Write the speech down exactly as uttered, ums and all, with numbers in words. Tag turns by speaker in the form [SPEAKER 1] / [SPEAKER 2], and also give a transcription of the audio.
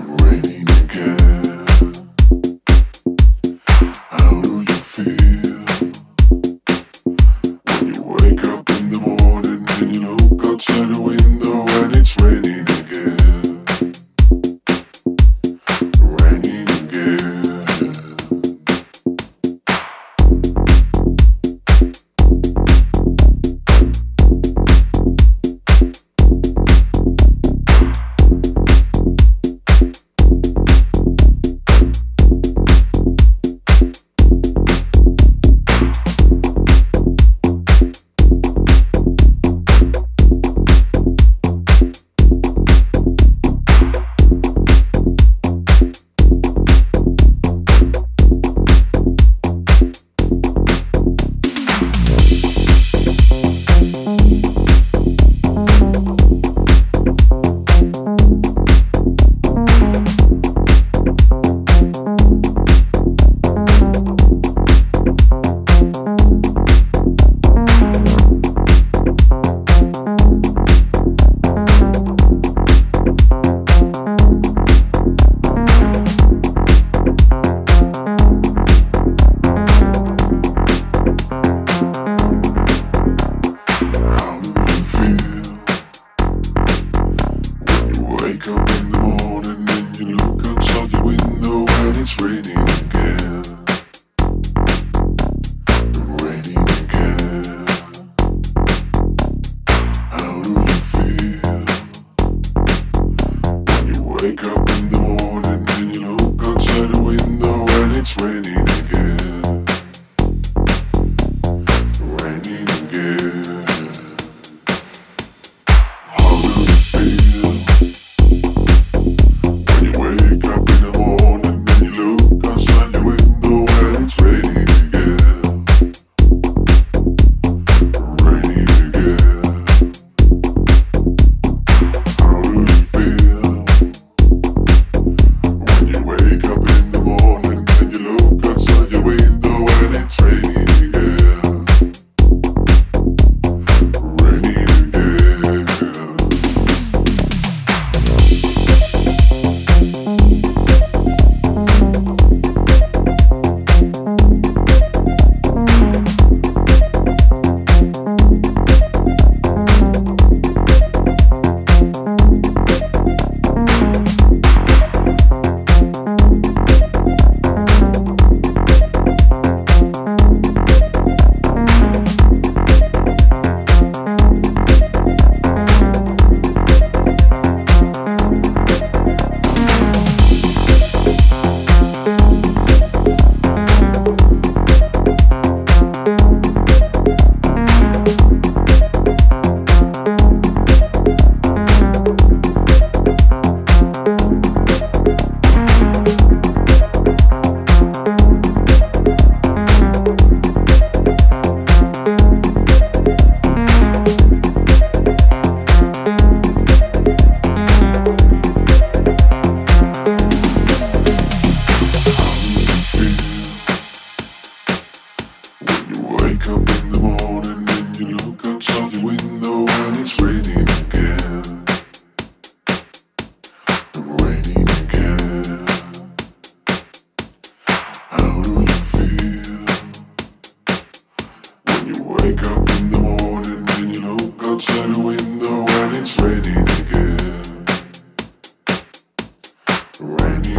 [SPEAKER 1] Raining again. How do you feel when you wake up in the morning and you look outside the window and it's raining again? Raining again. Wake up in the morning and you look outside your window and it's raining again. Raining again. How do you feel when you wake up in the morning and you look outside the window and it's raining again? Raining again. How do you feel? Wake up in the morning and you look outside your window and it's raining again. Raining again. How do you feel when you wake up in the morning and you look outside your window and it's raining again? Raining again. Wake up in the morning and you look outside your window and it's raining again. Raining again. How do you feel when you wake up in the morning and you look outside the window and it's raining again? Raining